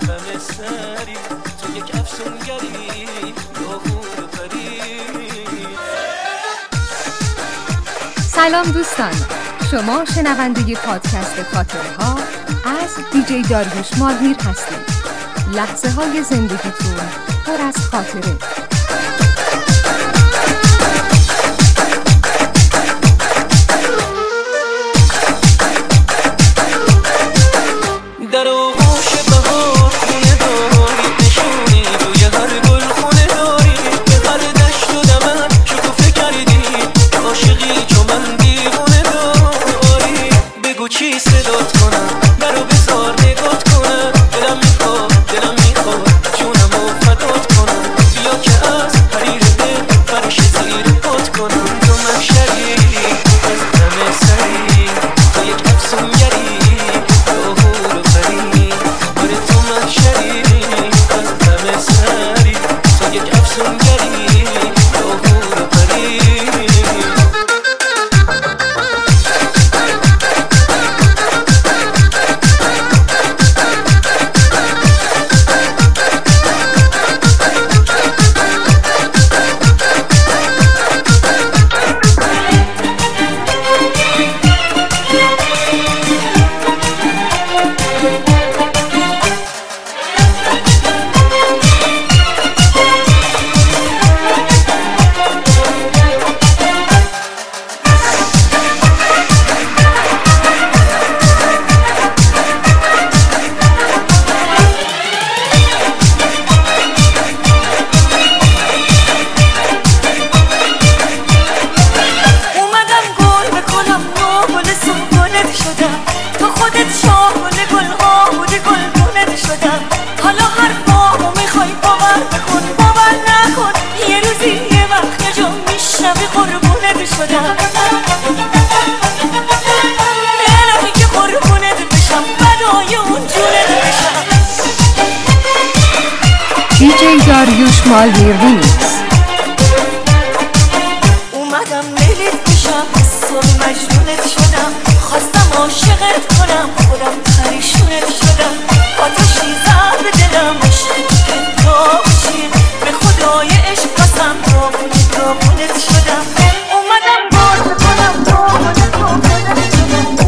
غم سری تو یک افسونگری یا غور پری. سلام دوستان، شما شنونده پادکست خاطره ها از دیجی داریوش ماهیر هستید. لحظه های زندگیتون پر از خاطره. در آغوش بهار خونه داری، نشونی روی هر گل خونه داری. به هر دشت و دمن شکوفه کردی، عاشقی چو من دیوونه داری. بگو چی صدات کنم، درو بذار نگات کنم. دلم میخواد جونمو فدات کنم. بیا که از حریر دل فرش زیر پات کنم. تو محشری از غم سری تو یک افسونگری یا حور و پری. آره تو محشری از غم سری تو یک افسونگری یا حور و پری. دیجی داریوش ماهیر ریمیکس. اومدم لیلیت بشم، حسون مجنونت شدم. خواستم عاشقت کنم، خودم پریشونت شدم. آتشی زد به دلم، عشق که داغشی. به خدای عشق قسم داغونت شدم. اومدم باز کنم داغونت شدم.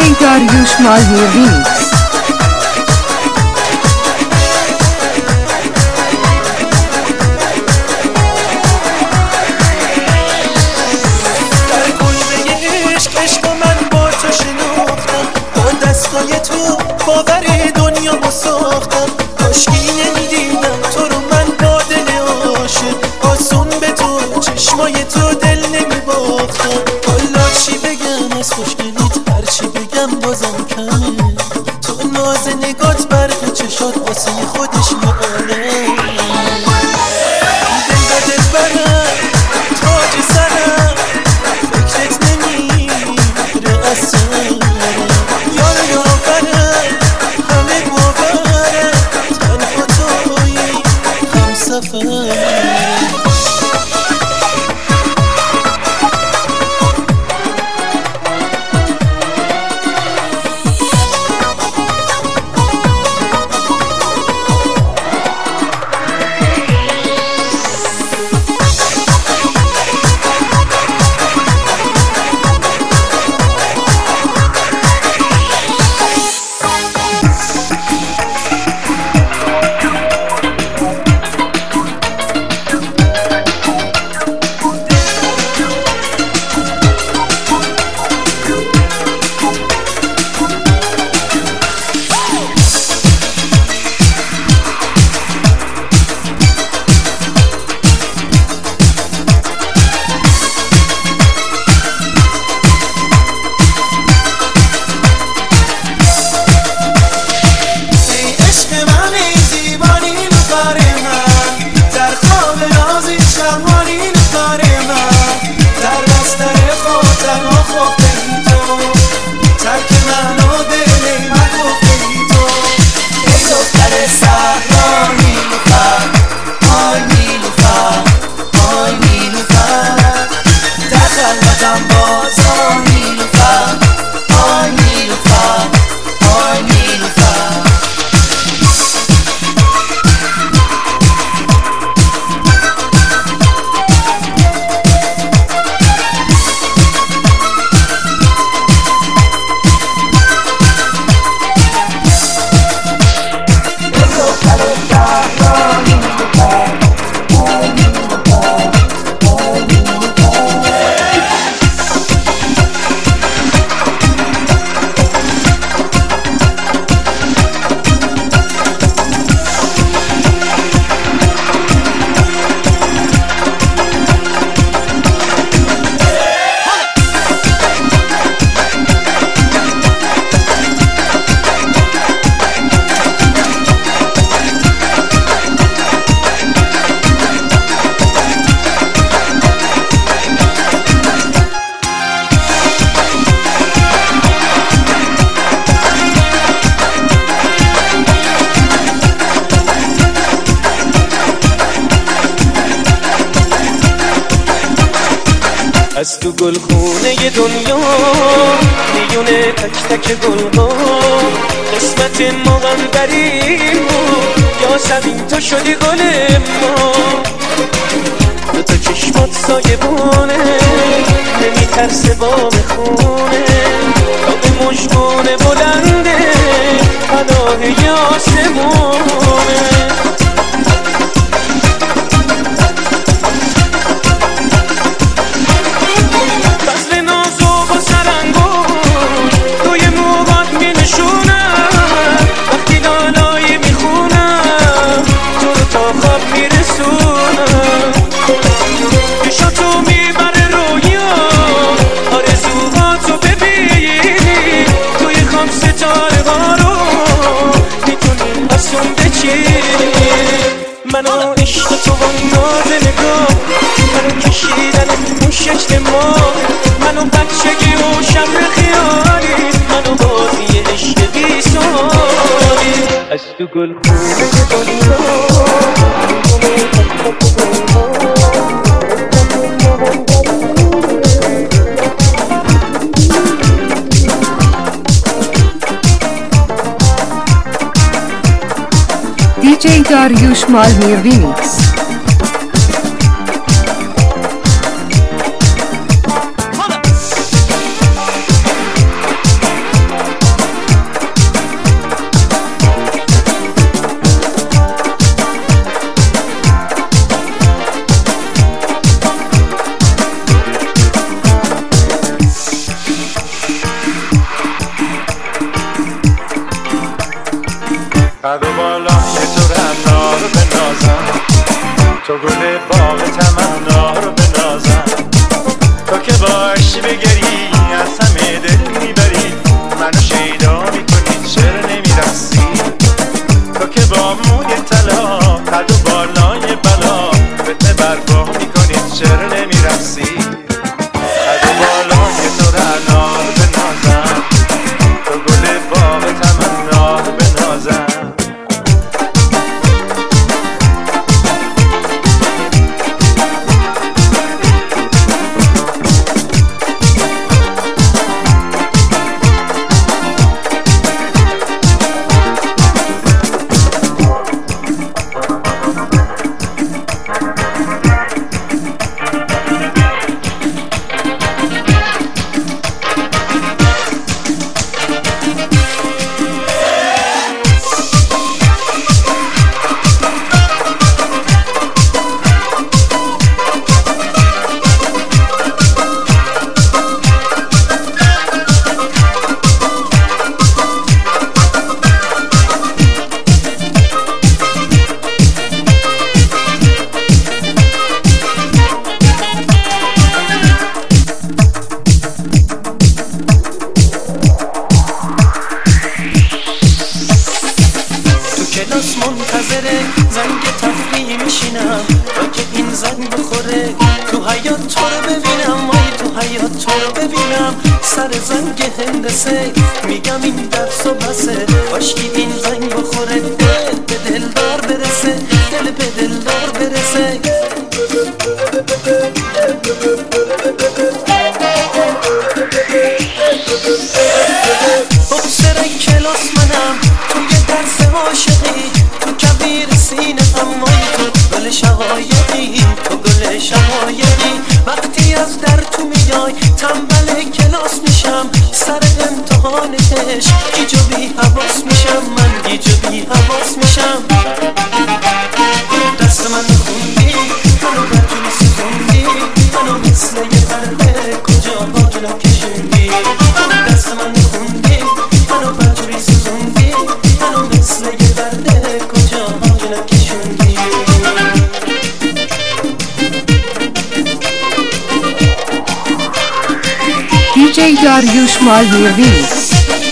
دیجی داریوش مالمیر ریمیکس. دستای تو باور دنیا ما ساختم، کاشکی نمیدیدم تو رو من با دل عاشق، آسون به تو چشمای تو دل نمیباختم. حالا چی بگم از خوشگلیت، هر چی بگم بازم کمه، تو ناز نگات برق چشات واسه خودش یه عالم. دل بدت برم تاج سرم، فکرت نمیره اصلا، از تو گلخونه دنیا میونه تک تک گلها، قسمت ما هم بریم یا زمین تو شدی گل ما. دو تا چشمات سایبونه نمیترسه بام خونه، تا به مژگونه بلنده پناه آسمونه. منو عشق تو با ناز نگاه، منو کشیدن اون شکل ما، منو بچگی و شب خیالی، منو بازی عشق بی سالی. از تو گلخونه دنیا دیجی داریوش مالمیر ریمیکس. قد و بالای تو رعنا رو بنازم، تو گل باغ تمنا رو بنازم. تو که باشی بگری از همه دل میبری، منو شیدا میکنی چرا نمیرسی. تو که با موی طلا قد و بالای بلا فتنه برپا میکنی چرا نمیرسی. قد و بالای تو رعنا رو بنازم، تو گل باغ تمنا رو بنازم. کلاس منتظره زنگ تفریح میشینم تا که این زنگ بخوره، تو حیات تو رو ببینم، وای تو حیات تو رو ببینم. سر زنگ هندسه میگم این درس و بسه، کاشکی این زنگ بخوره، دل به دلدار برسه، دل به دلدار برسه. بکسر کلاس منم توی درس عاشقی، تو کبیر سینه امایی، تو گل شقایقی، تو گل شقایقی. وقتی از در تو میای تنبل کلاس میشم، سر امتحان عشق گیج و بی حواس میشم، من گیج و بی حواس میشم. دست من خوندی منو بدون سخوندی، منو مثل یه برده کجا بالا کشوندی. دست من خوندی منو بدون سخوندی، منو مثل یه برده کجا بالا کشوندی. دیجی داریوش مالمیروی.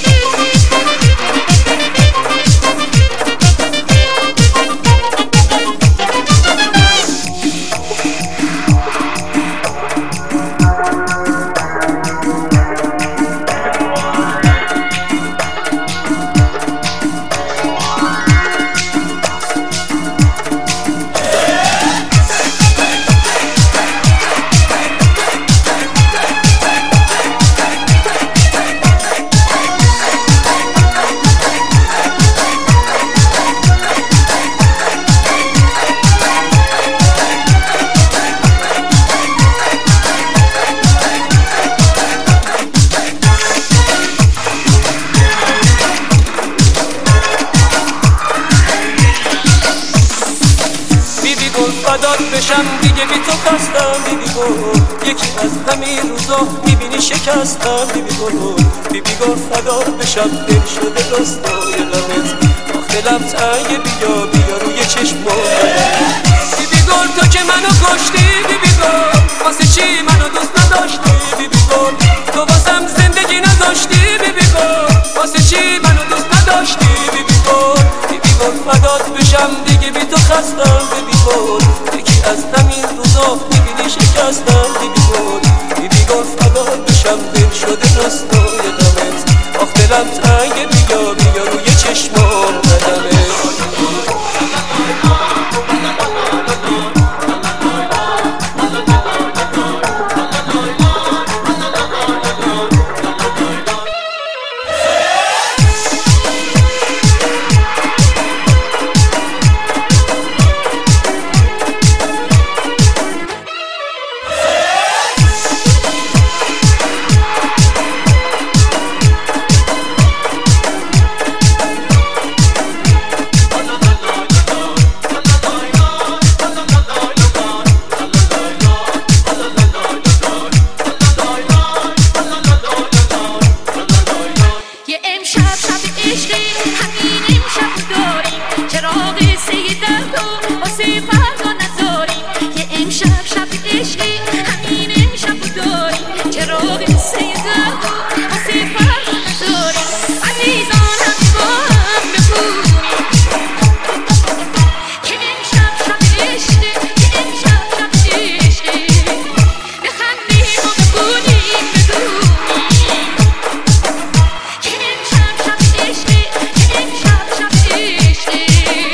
فدات بشم دیگه بی تو خستم، بیبی گل یکی از همین روزا میبینی شکستم. بیبی گل فدات بشم دل شده راستای غمت، آخ دلم تنگ بیا روی چشمات. بیبی گل تو که منو کشتی، بیبی گل واسه چی منو دوست نداشتی. بیبی گل تو واسم زندگی نداشتی، بیبی گل واسه چی منو دوست نداشتی. بیبی گل فدات بشم دیگه بی تو خستم. بیبی گل یکی از همین روزا میبینی شکستم. بیبی گل فدات بشم دل شده راستای غمت، آخ دلم تنگ بیا روی چشمام قدمت. یه امشب شب عشقی همین امشب داره قصه درد و واسه فردا نذاری که امشب شب عشقی همین امشب داری چرا قصه درد و واسه فردا نذاری عزیزانم با هم بخونی که امشب شب عشقی که امشب شب عشقی بخندیم و بخونیم بدونی که امشب شب عشقی که امشب شب عشقی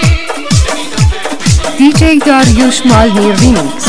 دیجی داریوش مالمیر ریمیکس.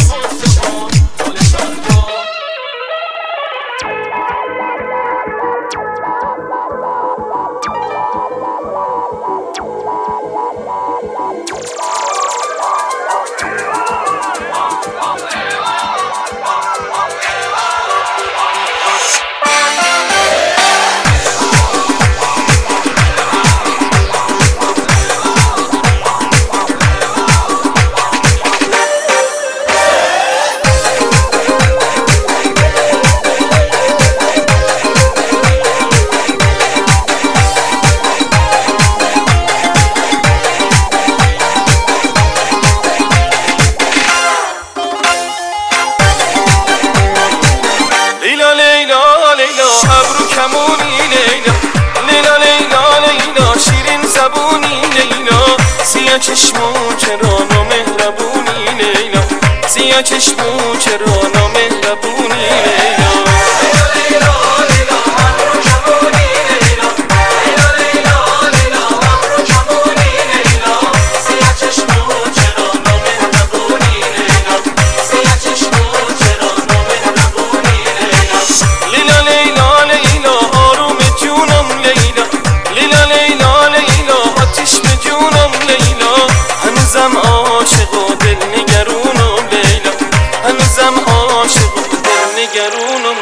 چشمو چرا نامهربونی لیلا سیاه چشمو چرا نامهربونی لیلا لیلا لیلا من رو کمونی لیلا لیلا لیلا لیلا من رو کمونی لیلا سیاه چشمو چرا نامهربونی لیلا سیاه چشمو چرا نامهربونی لیلا لیلا لیلا آروم جونم لیلا لیلا لیلا لیلا آتیش به جونم لیلا هنوزم عاشق و دل نگرونم لیلا هنوزم عاشق و دل نگرونم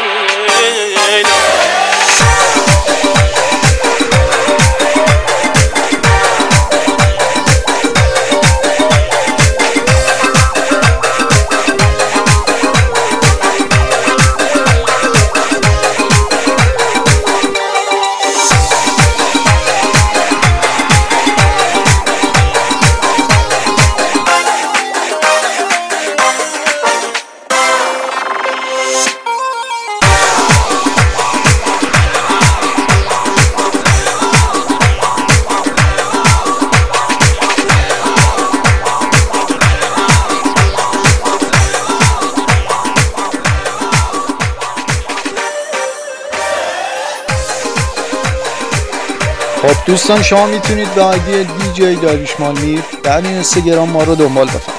لیلا خب دوستان شما میتونید به آیدی دیجی داریوش مالمیر در اینستاگرام ما رو دنبال بفرمایید.